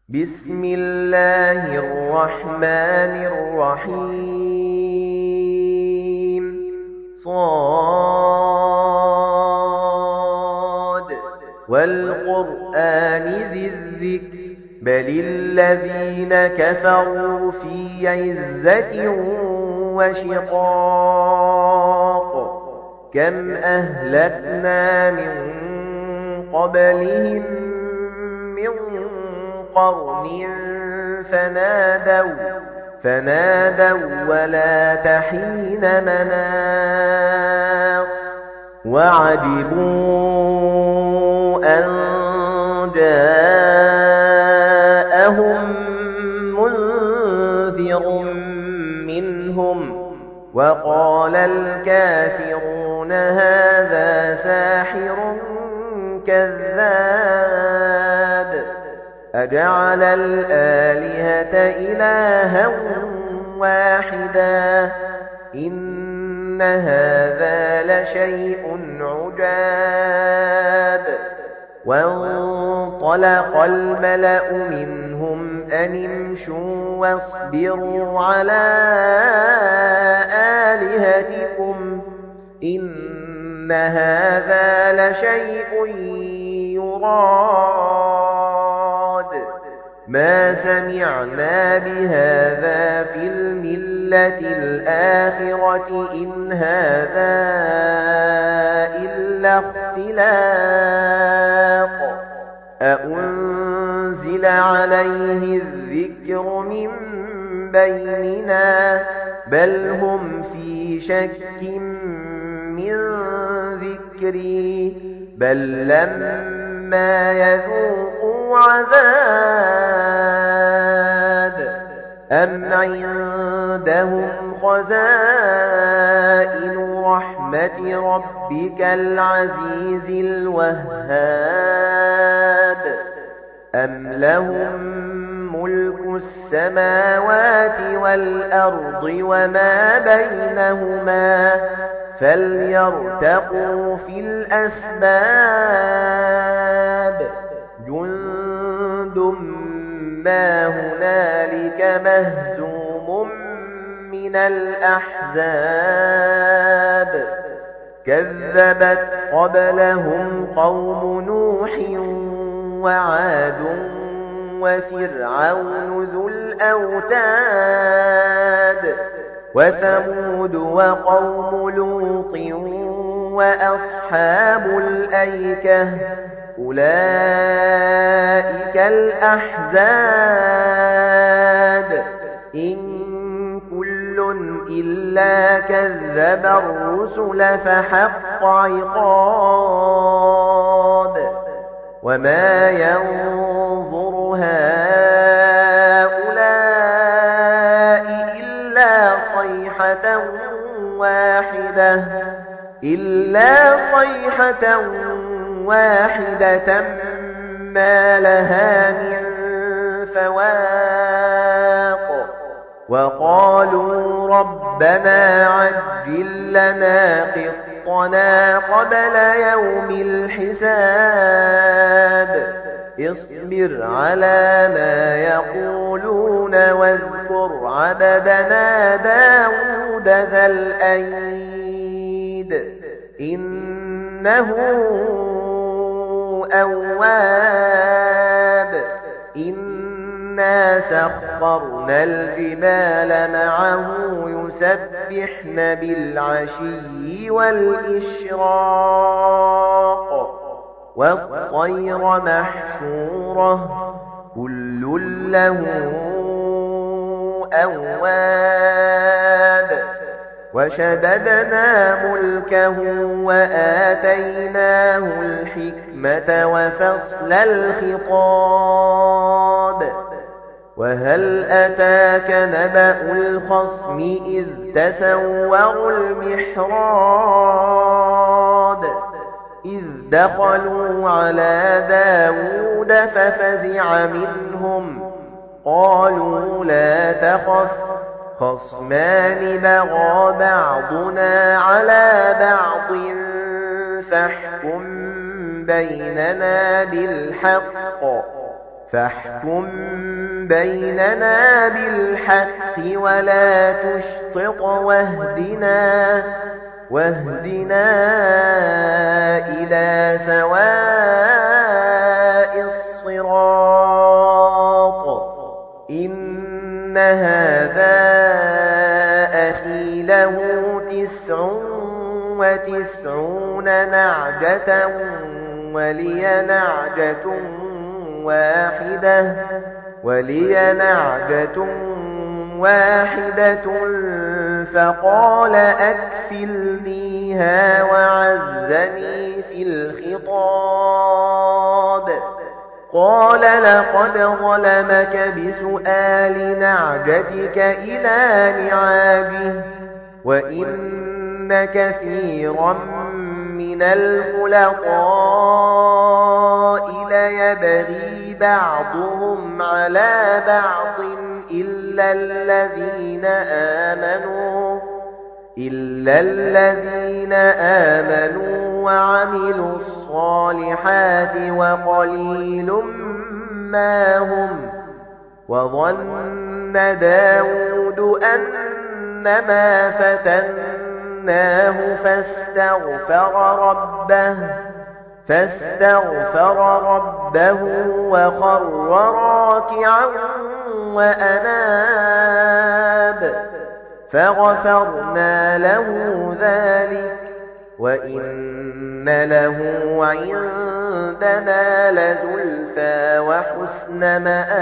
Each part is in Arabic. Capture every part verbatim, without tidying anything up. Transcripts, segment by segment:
بسم الله الرحمن الرحيم صاد والقرآن ذي الذكر بل الذين كفروا في عزة وشقاق كم أهلكنا من قبلهم من قرن فنادوا فنادوا ولا تحين مناص وعجبوا أن جاءهم منذر منهم وقال الكافرون هذا ساحر كذاب أجعل الآلهة إلها واحدا إن هذا لشيء عجاب وانطلق الملأ منهم أن امشوا واصبروا على آلهتكم إن هذا لشيء يراد ما سمعنا بهذا في الملة الآخرة إن هذا إلا اختلاق أأنزل عليه الذكر من بيننا بل هم في شك من ذكري بل لما يذوقوا عذاب أم عندهم خزائن رحمة ربك العزيز الوهاب أم لهم ملك السماوات والأرض وما بينهما فليرتقوا في الأسباب جند ما هنالك مهزوم من الأحزاب كذبت قبلهم قوم نوح وعاد وفرعون ذو الأوتاد وثمود وقوم لوط وأصحاب الأيكة أولئك الأحزاب إن كل إلا كذب الرسل فحق عقاب وما ينظر هؤلاء إلا صيحة واحدة إلا صيحة واحدة ما لها من فواق وقالوا ربنا عجل لنا قطنا قبل يوم الحساب اصبر على ما يقولون واذكر عبدنا داود ذا الأيد إنه أواب إنا سخرنا الجبال معه يسبحن بالعشي والإشراق والطير محشورة كل له أواب وشددنا ملكه وآتيناه الحكمة وفصل الخطاب وهل أتاك نبأ الخصم إذ تسوروا المحراب إذ دخلوا على داود ففزع منهم قالوا لا تخف خصمان بغى بعضنا على بعض فاحكم بيننا بالحق فاحكم بيننا بالحق ولا تشطط واهدنا واهدنا إلى سواء الصراط إن هذا أخي له تسع وتسعون نعجة ولي نعجة واحدة ولي نعجة واحدة فقال أكفلنيها وعزني في الخطاب قال لقد ظلمك بسؤال نعجتك إلى نعاجه وإن كثيرا من الخلطاء ليبغي بعضهم على بعض إلا الذين آمنوا إلا الذين آمنوا وعملوا الصالحات وقليل ما هم وظن داود أنما فتناه فاستغفر ربه فاستغفر ربه وخر راكعا وأناب فغفرنا له ذلك وإن له عندنا لزلفى وحسن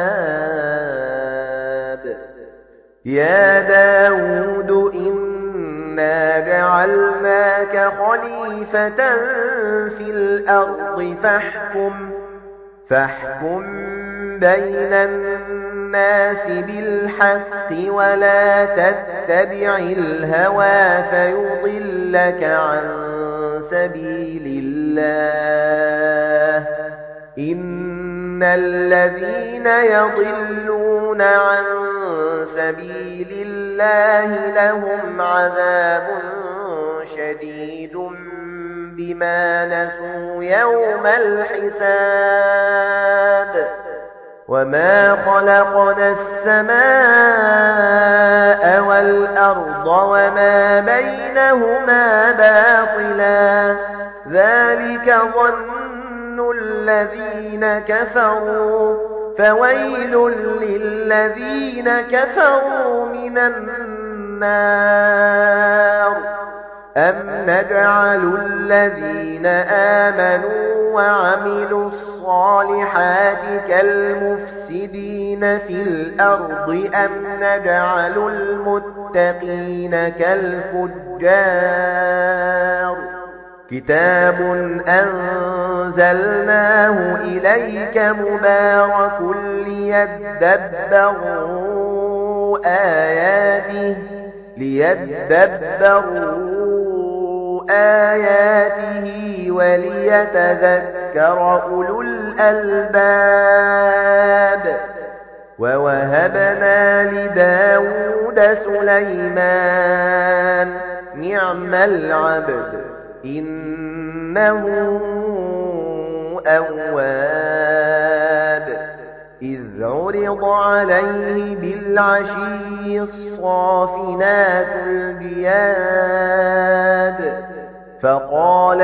مآب يا داود إنا جعلناك خليفة في الأرض فاحكم فاحكم بين الناس بالحق ولا تتبع الهوى فيضلك عن سبيل الله إن الذين يضلون عن سبيل الله لهم عذاب شديد بما نسوا يوم الحساب وما خلقنا السماء والأرض وما بينهما باطلا ذلك ظن الذين كفروا فويل للذين كفروا من النار أم نجعل الذين آمنوا وعملوا الصالحات كالمفسدين في الأرض أم نجعل المتقين كالفجار كتاب أنزلناه إليك مبارك ليدبروا آياته ليدبروا آياته وليتذكر أولو الألباب ووهبنا لداود سليمان نعم العبد إنه أواب إذ عرض عليه بالعشي الصافنات الجياد فقال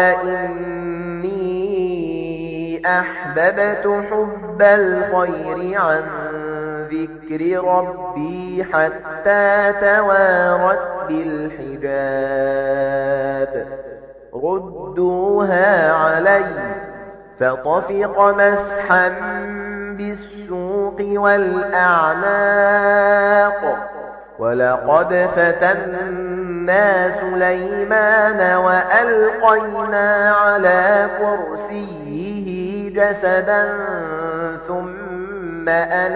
إني أحببت حب الخير عن ذكر ربي حتى توارت بالحجاب ردوها علي فطفق مسحا بالسوق والأعناق ولقد فتنا سليمان وألقينا على كرسيه جسدا ثم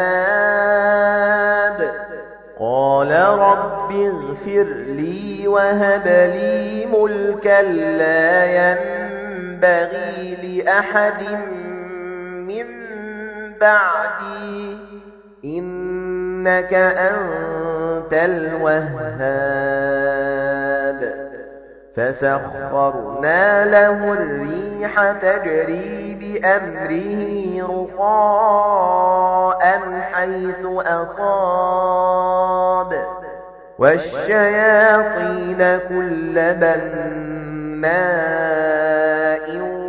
أناب قال رب اغفر لي وهب لي ملكا لا ينبغي لأحد من بعدي إنك أنت الوهاب فسخرنا له الريح تجري بأمره رخاء أصاب والشياطين كل بناء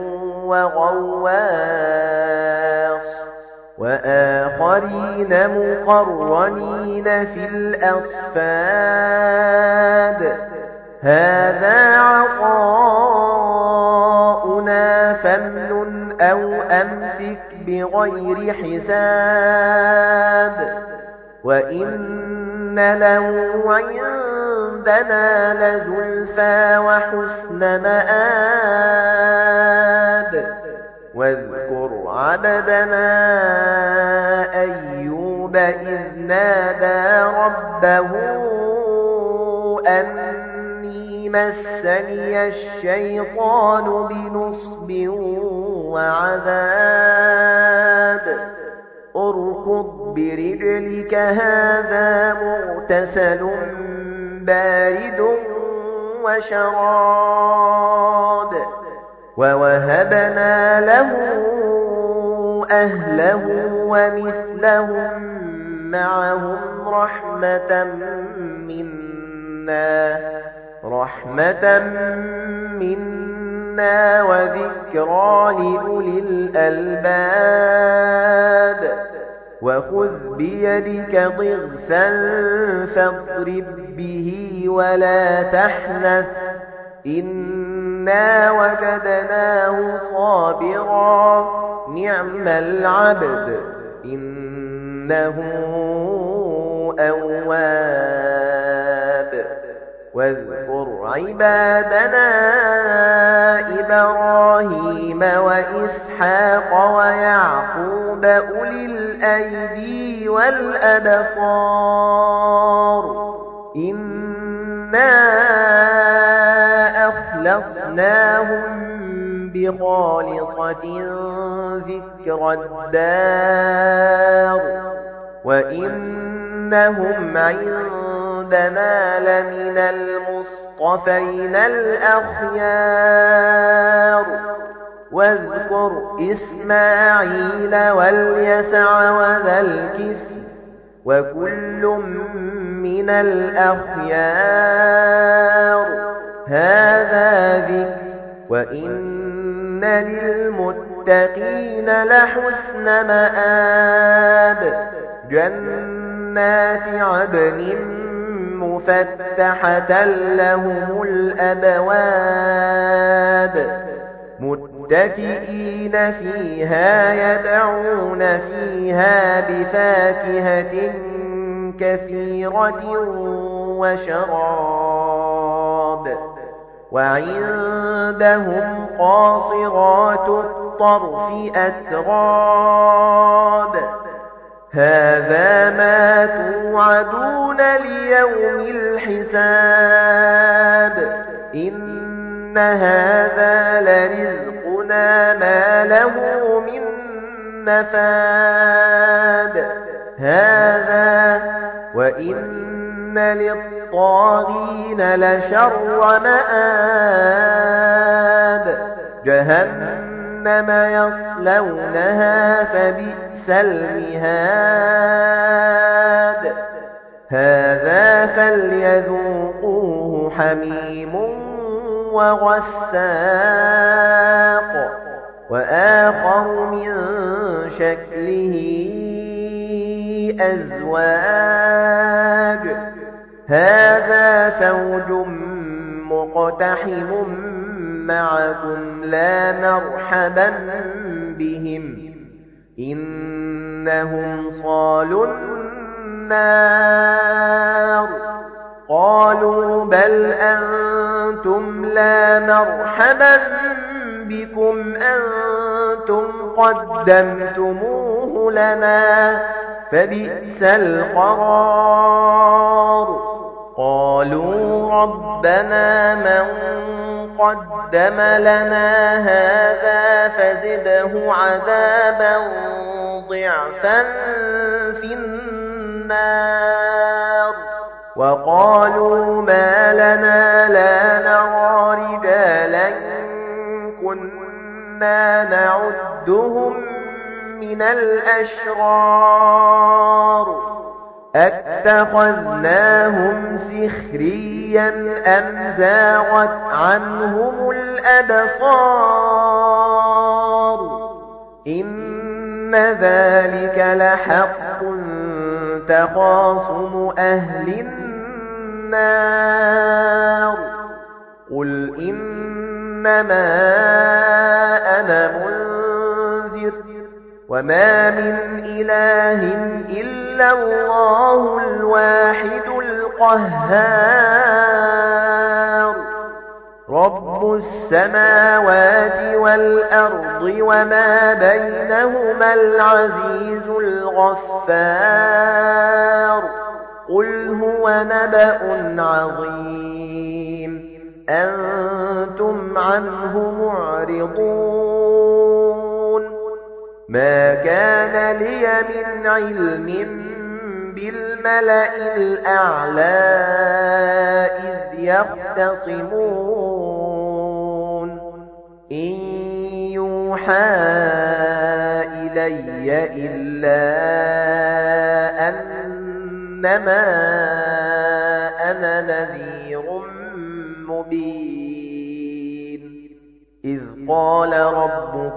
وغواص وآخرين مقرنين في الأصفاد هذا عطاؤنا فامنن أو أمسك بغير حساب وإن له عندنا لزلفى وحسن مآب واذكر عبدنا أيوب إذ نادى ربه أني مسني الشيطان بنصب وعذاب اركض برجلك هذا مغتسل بارد وشراب ووهبنا له أهله ومثلهم معهم رحمة منا رحمة منا وذكرى لأولي الألباب وخذ بيدك ضغثا فاضرب به ولا تحنث إنا وجدناه صابرا نعم العبد إنه أواب واذكر عبادنا إبراهيم وإسحاق ويعقوب أولي الأيدي والأبصار إنا أخلصناهم بخالصة ذكر الدار وإنهم عندنا لمن المصطفين الأخيار واذكر إسماعيل واليسع وذا الكفل وكل من الأخيار هذا ذكر وإن للمتقين لحسن مآب جنات عدن مفتحة لهم الأبواب متكئين فيها يدعون فيها بفاكهة كثيرة وشراب وعندهم قاصرات الطرف أتراب هذا ما توعدون ليوم الحساب إن هذا لرزقنا ما له من نفاد هذا وإن للطاغين لشر مآب جهنم يصلونها فبئس المهاد هذا فليذوقوه حميم وغساق وآخر من شكله أزواج هذا فوج مقتحم معكم لا مرحبا بهم إنهم صالوا النار قالوا بل أنتم لا مرحبا بكم أنتم قدمتموه لنا فبئس القرار قالوا ربنا من قدم لنا هذا فزده عذابا ضعفا في النار وقالوا ما لنا لا نرى رجالا كنا نعدهم من الأشرار أَتَّخَذْنَاهُمْ سِخْرِيًّا أَمْ زَاغَتْ عَنْهُمُ الْأَبْصَارُ إِنَّ ذَلِكَ لَحَقٌّ تَخَاصُمُ أَهْلِ النَّارِ قُلْ إِنَّمَا أَنَا مُنذِرٌ وَمَا مِنْ إِلَٰهٍ إِلَّا اللَّهُ الْوَاحِدُ الْقَهَّارُ رَبُّ السَّمَاوَاتِ وَالْأَرْضِ وَمَا بَيْنَهُمَا الْعَزِيزُ الْغَفَّارُ قُلْ هُوَ نَبَأٌ عَظِيمٌ أَنْتُمْ عَنْهُ مُعْرِضُونَ مَا كَانَ لِيَ مِنْ عِلْمٍ بِالْمَلَإِ الْأَعْلَى إِذْ يَخْتَصِمُونَ إِنْ يُوحَى إِلَيَّ إِلَّا أَنَّمَا أَنَا نَذِيرٌ مُبِينٌ إِذْ قَالَ رَبُّكَ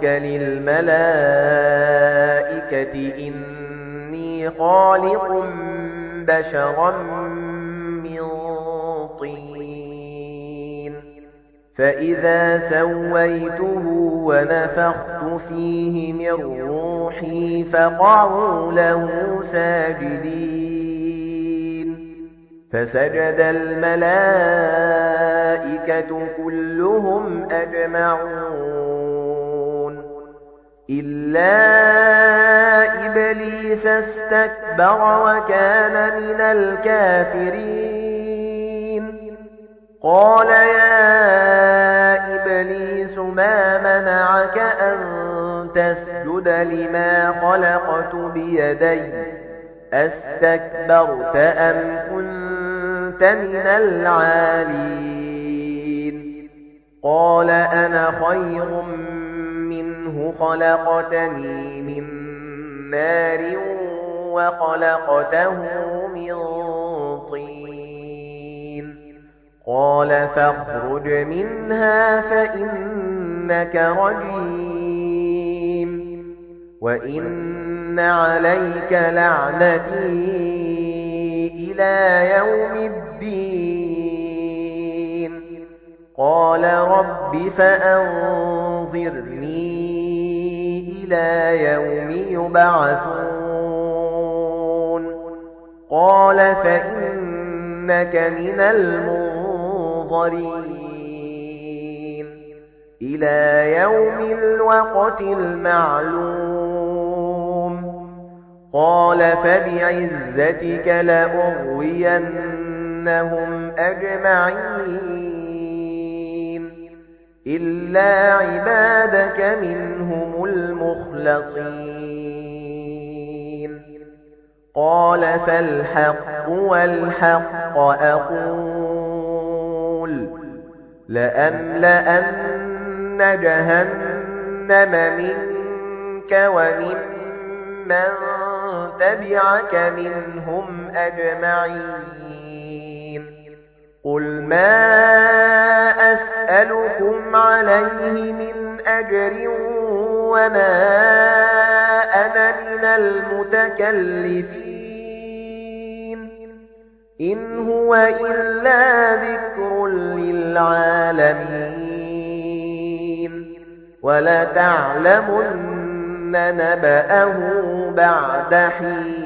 لِلْمَلَائِكَةِ إِنِّي خَالِقٌ بَشَرًا مِنْ طِينٍ فَإِذَا سَوَّيْتُهُ وَنَفَخْتُ فِيهِ مِنْ رُوحِي فَقَعُوا لَهُ سَاجِدِينَ فَسَجَدَ الْمَلَائِكَةُ كُلُّهُمْ أَجْمَعُونَ إِلَّا إِبْلِيسَ اسْتَكْبَرَ وَكَانَ مِنَ الْكَافِرِينَ قَالَ يَا إِبْلِيسُ مَا مَنَعَكَ أَن تَسْجُدَ لِمَا خَلَقْتُ بِيَدَيَّ أَسْتَكْبَرْتَ أَمْ كُنتَ مِنَ الْعَالِينَ قَالَ أَنَا خَيْرٌ مِنْهُ خَلَقْتَنِي مِنْ نَارٍ وَخَلَقْتَهُ مِنْ طِينٍ قَالَ فَاخْرُجْ مِنْهَا فَإِنَّكَ رَجِيمٌ وَإِنَّ عَلَيْكَ لَعْنَتِي إِلَى يَوْمِ الدِّينِ قَالَ رَبِّ فَأَنظِرْنِي إِلَى يَوْمِ يُبْعَثُونَ قَالَ فَإِنَّكَ مِنَ الْمُنظَرِينَ إِلَى يَوْمِ الْوَقْتِ الْمَعْلُومِ قَالَ فَبِعِزَّتِكَ لَأُغْوِيَنَّهُمْ أَجْمَعِينَ إِلَّا عِبَادَكَ مِنْهُمُ الْمُخْلَصِينَ قَالَ فَالْحَقُّ وَالْحَقَّ أَقُولُ لَأَمْلَأَنَّ جَهَنَّمَ مِنكَ وَمِمَّن تَبِعَكَ مِنْهُمْ أَجْمَعِينَ قُلْ مَا أَسْأَلُكُمْ عَلَيْهِ مِنْ أَجْرٍ وَمَا أَنَا مِنَ الْمُتَكَلِّفِينَ إِنْ هُوَ إِلَّا ذِكْرٌ لِلْعَالَمِينَ وَلَتَعْلَمُنَّ نَبَأَهُ بَعْدَ حِينٍ